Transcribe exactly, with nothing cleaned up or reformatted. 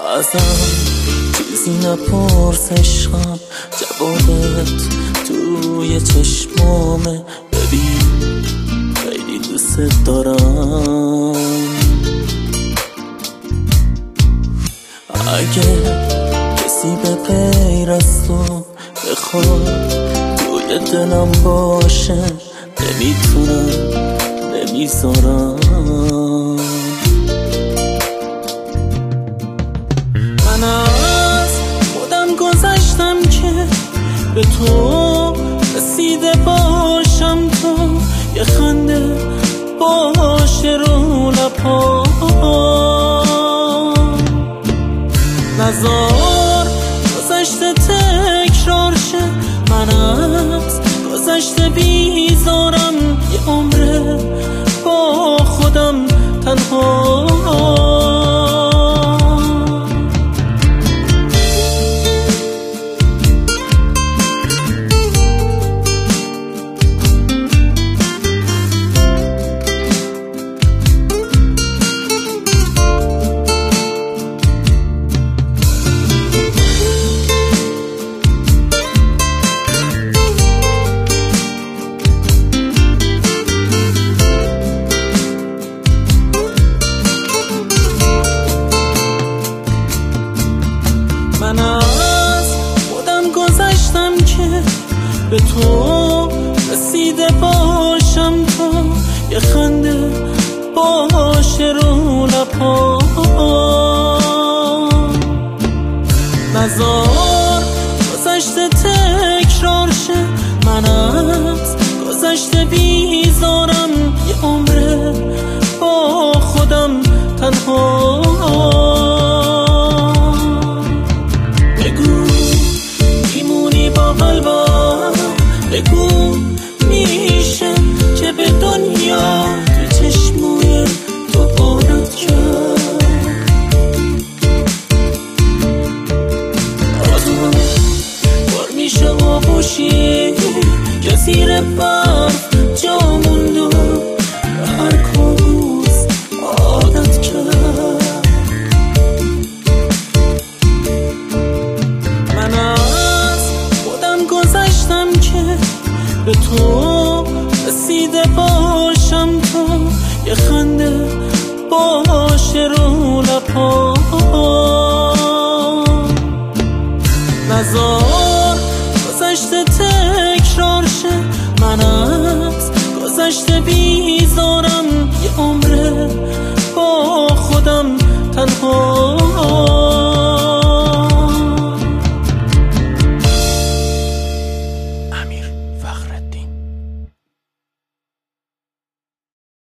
ازم چیزی نپرس عشقم، جوابت توی چشمامه. ببین خیلی دوست دارم. اگه کسی به غیر از تو بخواد توی دلم باشه، نمیتونم نمیذارم. من از خودم گذشتم که به تو رسیده باشم، تو یه خنده باشه رو لبام. نذار گذشته تکرار شه، من از گذشته بیزارم. یه عمره با خودم تنها. من از خودم گذشتم که به تو رسیده باشم، تو یه خنده باشه رو لبام. نذار گذشته تکرار شه، من از گذشته بیزارم. یه عمره با خودم تنها. بگو میشه که به دنیا تو چشموی تو بارد کرد. آزم بار میشه آغوشی که زیر برف جا موندو به هر کابوس عادت کرد. من از خودم گذشتم که به تو رسیده باشم، تو یه خنده باشه رو لبام. نذار گذشته تکرار شه، من از گذشته بیزارم. یه عمره با خودم تنها.